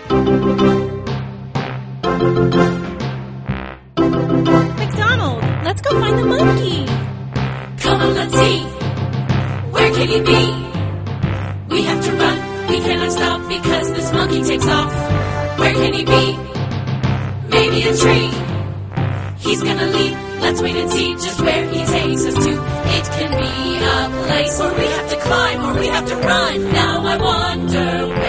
McDonald, let's go find the monkey. Come on, let's see. Where can he be? We have to run. We cannot stop because this monkey takes off. Where can he be? Maybe a tree. He's gonna leap. Let's wait and see just where he takes us to. It can be a place where we have to climb or we have to run. Now I wonder where